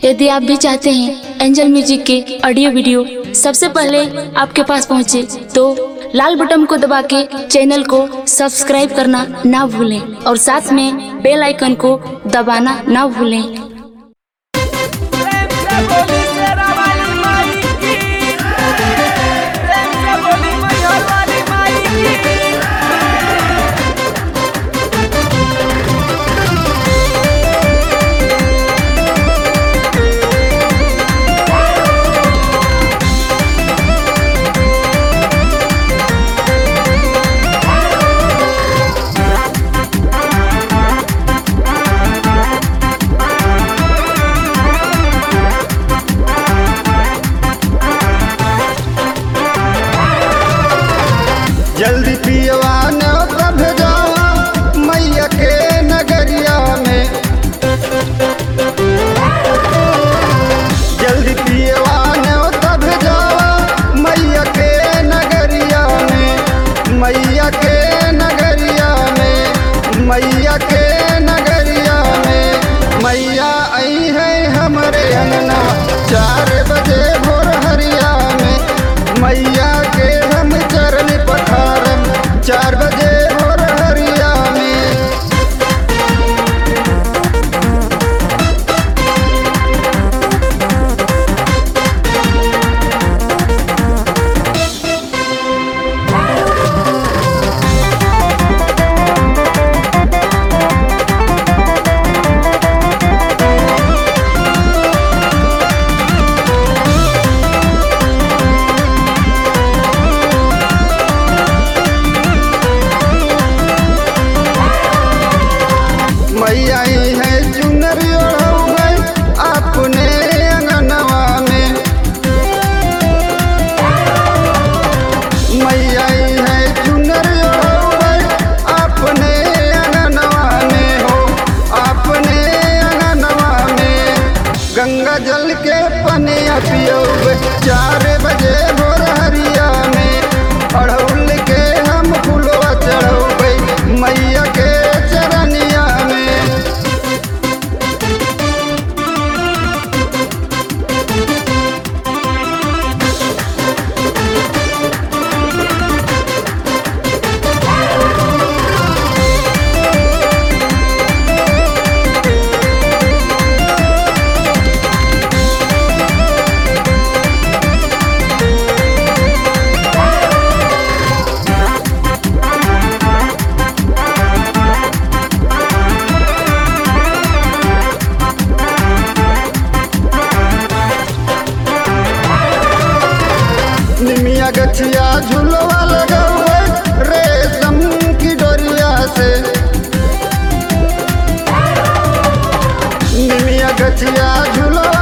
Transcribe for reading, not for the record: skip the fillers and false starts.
यदि आप भी चाहते हैं एंजल म्यूजिक के ऑडियो वीडियो सबसे पहले आपके पास पहुंचे, तो लाल बटन को दबा के चैनल को सब्सक्राइब करना ना भूलें और साथ में बेल आइकन को दबाना ना भूलें। जल्दी पियवा न्योता भेजावा मैया के नगरिया में। जल्दी पियवा न्योता भेजावा मैया के नगरिया में। मैया के नगरिया में, मैया के नगरिया में। मैया आई है हमरे अंगना 4 बजे भोर हरिया में। मैया के हम चरण पखारम 4 बजे भोर हरिया में। मैया ही है चुनरी ओढ़ौबै अपने अंगनवा में। मैया ही है चुनरी ओढ़ौबै अपने अंगनवा में हो, अपने अंगनवा में। गंगा जल के पनिया पियौबै 4 बजे भोर हरिया में। अड़हुल के हम फुलवा चढ़ौबै मैया के चरनिया में। निमिया गछिया झुलवा लगौबै रेशम की डोरिया से। निमिया गछिया झुलवा